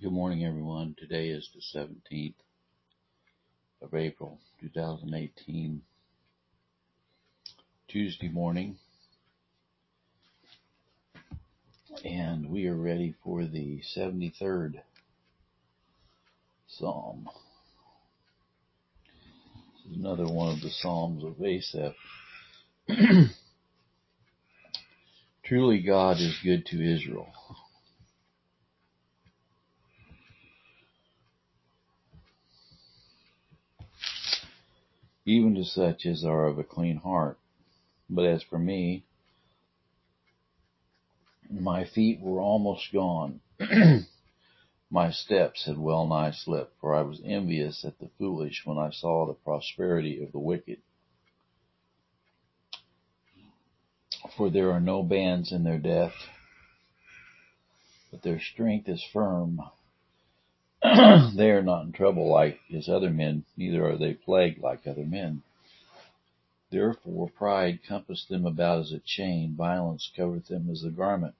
Good morning, everyone. Today is the 17th of April, 2018, Tuesday morning, and we are ready for the 73rd Psalm. This is another one of the Psalms of Asaph. Truly God is good to Israel. Even to such as are of a clean heart. But as for me, my feet were almost gone. My steps had well nigh slipped, for I was envious at the foolish when I saw the prosperity of the wicked. For there are no bands in their death, but their strength is firm. They are not in trouble like as other men, neither are they plagued like other men. Therefore pride compassed them about as a chain, violence covereth them as a garment.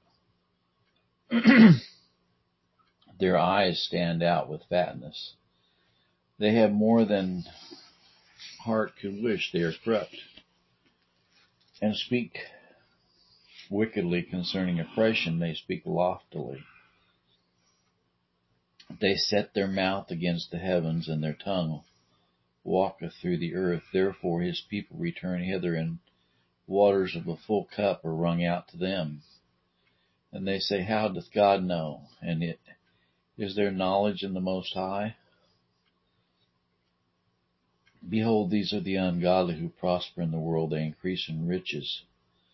Their eyes stand out with fatness. They have more than heart could wish. They are corrupt, and speak wickedly concerning oppression. They speak loftily. They set their mouth against the heavens, and their tongue walketh through the earth. Therefore his people return hither, and waters of a full cup are wrung out to them. And they say, how doth God know? And is there knowledge in the Most High? Behold, these are the ungodly who prosper in the world. They increase in riches.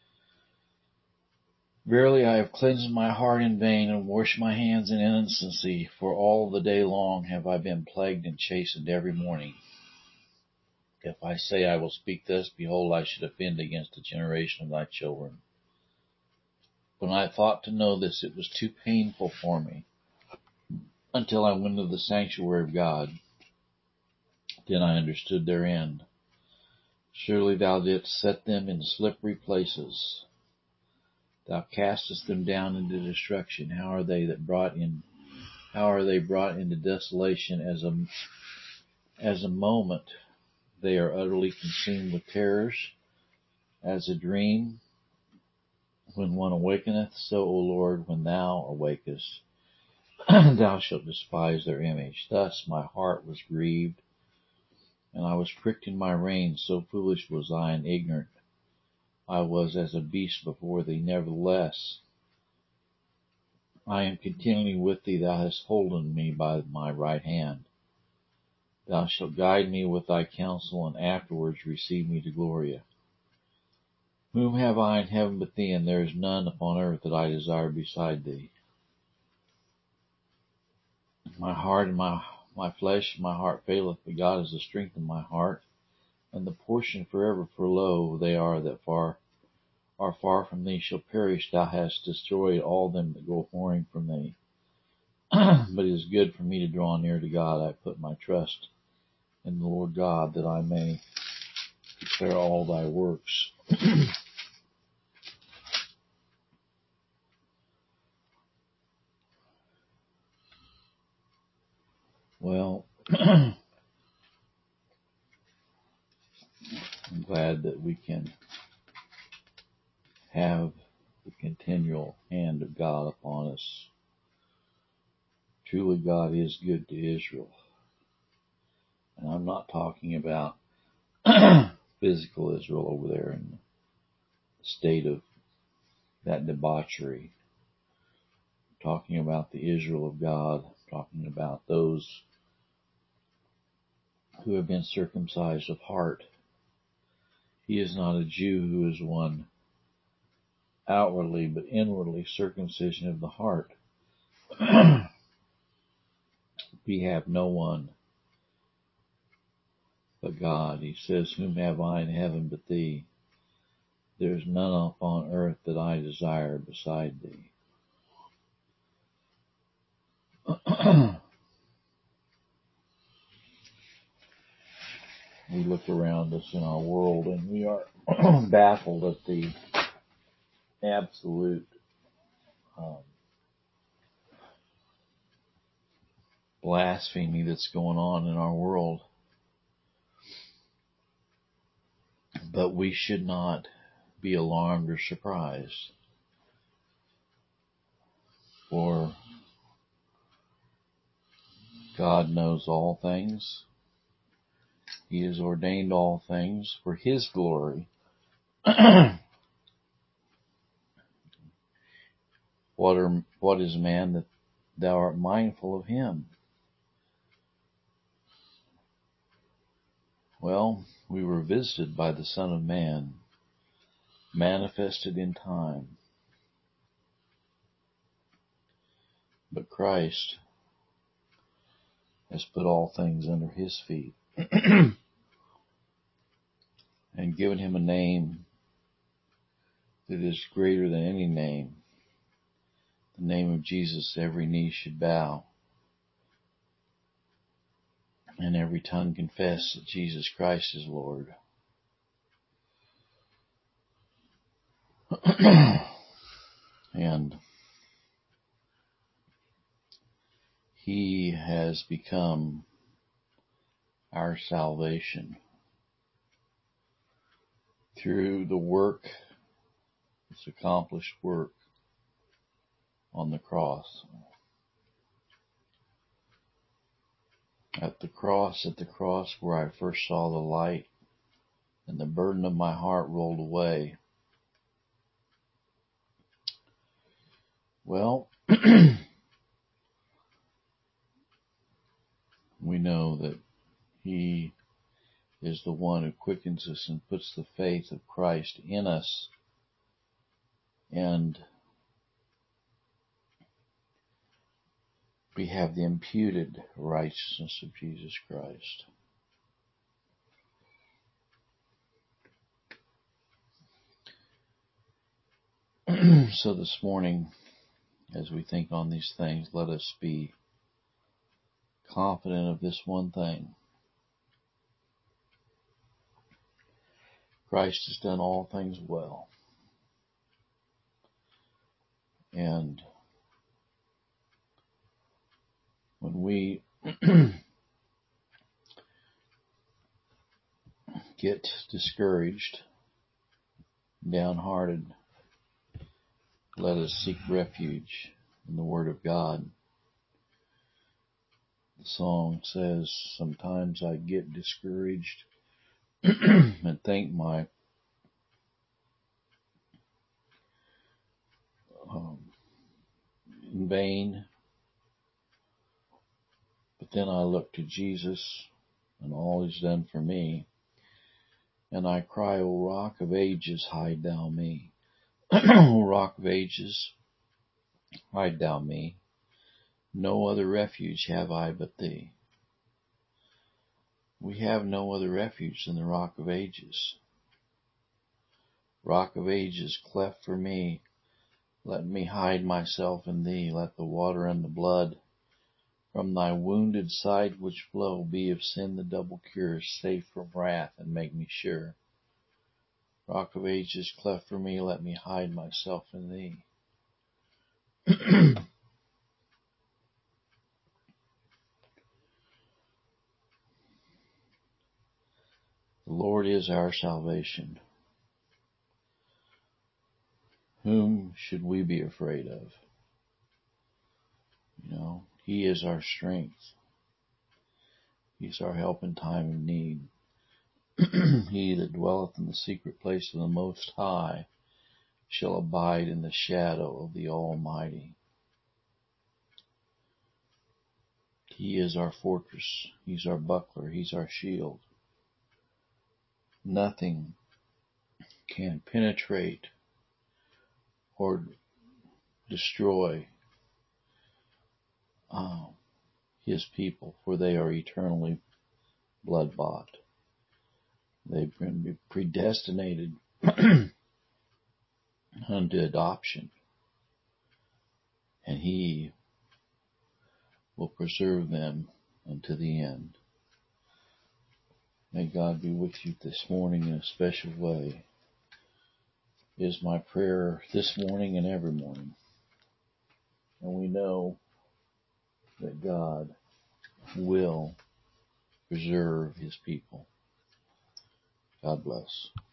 Verily I have cleansed my heart in vain, and washed my hands in innocency. For all the day long have I been plagued and chastened every morning. If I say I will speak thus, behold, I should offend against the generation of thy children. When I thought to know this, it was too painful for me, until I went into the sanctuary of God. Then I understood their end. Surely thou didst set them in slippery places. Thou castest them down into destruction. How are they brought into desolation as a moment? They are utterly consumed with terrors, as a dream when one awakeneth. So, O Lord, when thou awakest, thou shalt despise their image. Thus my heart was grieved, and I was pricked in my reins. So foolish was I and ignorant. I was as a beast before thee. Nevertheless, I am continually with thee. Thou hast holden me by my right hand. Thou shalt guide me with thy counsel, and afterwards receive me to glory. Whom have I in heaven but thee? And there is none upon earth that I desire beside thee. My heart and my flesh and my heart faileth, but God is the strength of my heart, and the portion forever. For lo, they are that are far from thee shall perish. Thou hast destroyed all them that go whoring from thee. But it is good for me to draw near to God. I put my trust in the Lord God, that I may declare all thy works. Well, I'm glad that we can have the continual hand of God upon us. Truly God is good to Israel. And I'm not talking about physical Israel over there in the state of that debauchery. I'm talking about the Israel of God. I'm talking about those who have been circumcised of heart. He is not a Jew who is one outwardly, but inwardly circumcision of the heart. We have no one but God. He says, whom have I in heaven but thee? There is none upon earth that I desire beside thee. We look around us in our world, and we are baffled at the absolute blasphemy that's going on in our world. But we should not be alarmed or surprised, for God knows all things. He has ordained all things for His glory. What is man that thou art mindful of him? Well, we were visited by the Son of Man, manifested in time. But Christ has put all things under His feet and given Him a name that is greater than any name. The name of Jesus, every knee should bow and every tongue confess that Jesus Christ is Lord. And He has become our salvation through the work, this accomplished work on the cross. At the cross where I first saw the light and the burden of my heart rolled away. Well, we know that He is the one who quickens us and puts the faith of Christ in us, and we have the imputed righteousness of Jesus Christ. So this morning, as we think on these things, let us be confident of this one thing. Christ has done all things well. And when we get discouraged, downhearted, let us seek refuge in the Word of God. The song says, sometimes I get discouraged and think my in vain, but then I look to Jesus and all He's done for me, and I cry, O Rock of Ages, hide thou me. O Rock of Ages, hide thou me. No other refuge have I but Thee. We have no other refuge than the Rock of Ages. Rock of Ages, cleft for me, let me hide myself in Thee. Let the water and the blood from Thy wounded side which flow be of sin the double cure, safe from wrath and make me sure. Rock of Ages, cleft for me, let me hide myself in Thee. The Lord is our salvation. Whom should we be afraid of? He is our strength. He's our help in time of need. He that dwelleth in the secret place of the Most High shall abide in the shadow of the Almighty. He is our fortress. He's our buckler. He's our shield. Nothing can penetrate or destroy His people, for they are eternally blood-bought. They've been predestinated unto adoption, and He will preserve them unto the end. May God be with you this morning in a special way, is my prayer this morning and every morning. And we know that God will preserve his people. God bless.